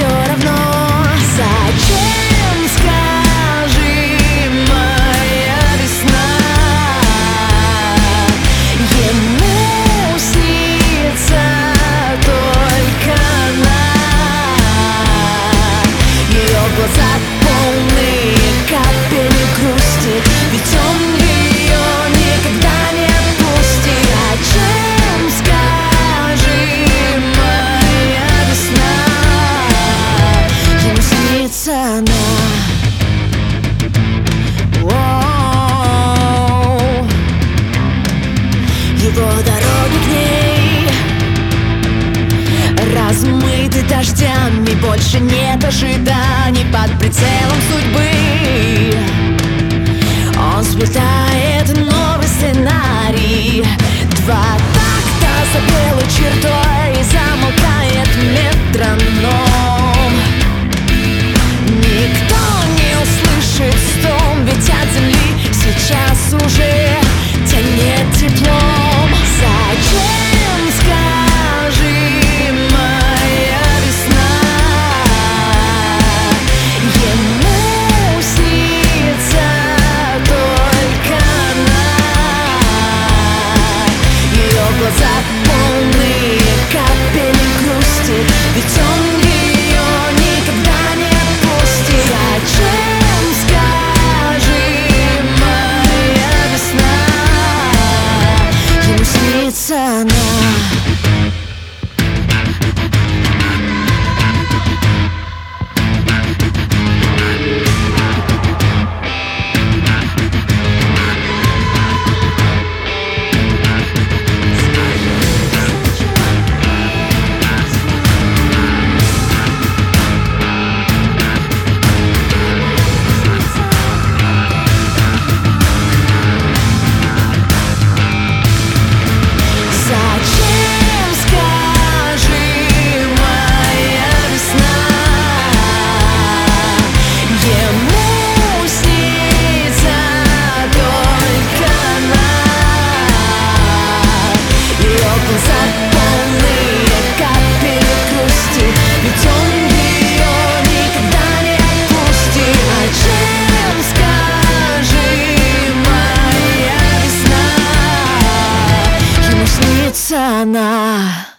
все равно. Зачем, скажи, моя весна? Ему снится только она. Ее глаза полные капель грусти, ведь он ее никогда не отпустит. Зачем, скажи, моя весна? Ему снится она. Его дороги к ней размыты дождями, больше нет ожиданий под прицелом судьбы. Он сплетает новый сценарий. Два такта за белой чертой, замолкает метроном. Никто не услышит стон, ведь от земли сейчас уже тянет теплом. Зачем, скажи, моя весна? Ему снится только она. Ее глаза полные капель грусти, ведь он ее никогда не отпустит. Зачем, скажи, моя весна? Ему снится она. Она